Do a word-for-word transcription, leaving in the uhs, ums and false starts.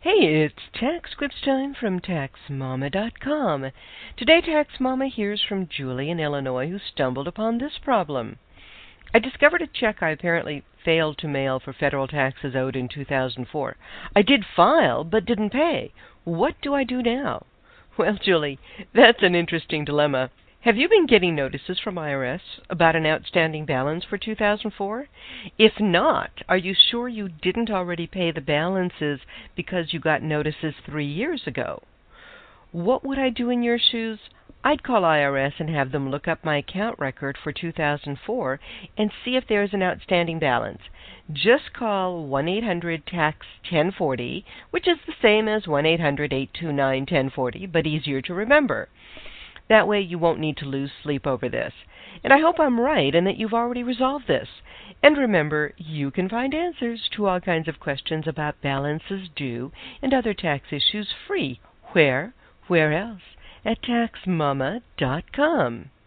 Hey, it's Tax Quiz time from Tax Mama dot com. Today, Tax Mama hears from Julie in Illinois, who stumbled upon this problem. I discovered a check I apparently failed to mail for federal taxes owed in two thousand four. I did file, but didn't pay. What do I do now? Well, Julie, that's an interesting dilemma. Have you been getting notices from I R S about an outstanding balance for two thousand four? If not, are you sure you didn't already pay the balances because you got notices three years ago? What would I do in your shoes? I'd call I R S and have them look up my account record for two thousand four and see if there's an outstanding balance. Just call one eight hundred tax ten forty, which is the same as one eight hundred eight two nine ten forty, but easier to remember. That way you won't need to lose sleep over this. And I hope I'm right and that you've already resolved this. And remember, you can find answers to all kinds of questions about balances due and other tax issues free. Where? Where else? At Tax Mama dot com.